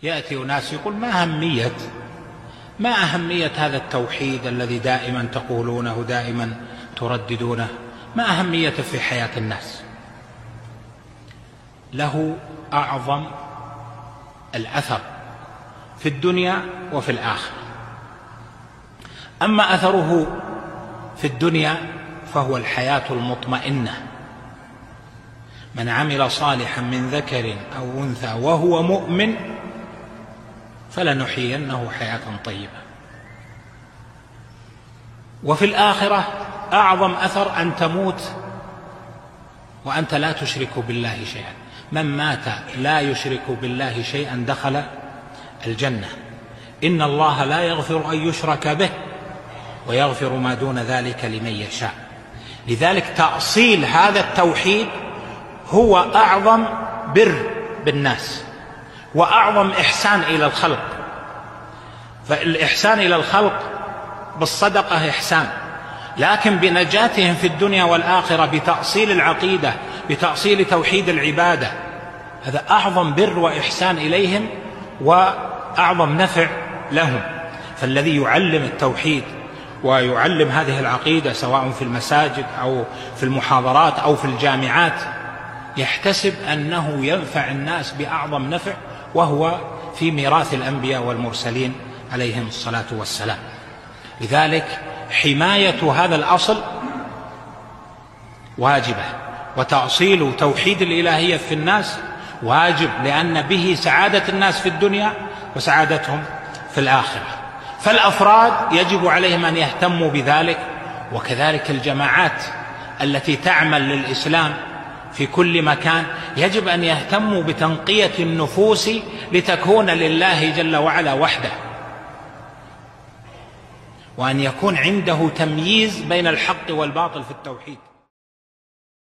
يأتي أناس يقول ما أهمية هذا التوحيد الذي دائما تقولونه دائما ترددونه، ما أهميته في حياة الناس؟ له أعظم الأثر في الدنيا وفي الآخرة. أما أثره في الدنيا فهو الحياة المطمئنة. من عمل صالحا من ذكر أو أنثى وهو مؤمن فلنحيينه حياة طيبة. وفي الآخرة أعظم أثر أن تموت وأنت لا تشرك بالله شيئا. من مات لا يشرك بالله شيئا دخل الجنة. إن الله لا يغفر أن يشرك به ويغفر ما دون ذلك لمن يشاء. لذلك تأصيل هذا التوحيد هو أعظم بر بالناس وأعظم إحسان إلى الخلق. فالإحسان إلى الخلق بالصدقة إحسان، لكن بنجاتهم في الدنيا والآخرة بتأصيل العقيدة، بتأصيل توحيد العبادة، هذا أعظم بر وإحسان إليهم وأعظم نفع لهم. فالذي يعلم التوحيد ويعلم هذه العقيدة سواء في المساجد أو في المحاضرات أو في الجامعات يحتسب أنه ينفع الناس بأعظم نفع، وهو في ميراث الأنبياء والمرسلين عليهم الصلاة والسلام. لذلك حماية هذا الأصل واجبة، وتأصيل توحيد الإلهية في الناس واجب، لأن به سعادة الناس في الدنيا وسعادتهم في الآخرة. فالأفراد يجب عليهم أن يهتموا بذلك، وكذلك الجماعات التي تعمل للإسلام في كل مكان يجب أن يهتموا بتنقية النفوس لتكون لله جل وعلا وحده، وأن يكون عنده تمييز بين الحق والباطل في التوحيد.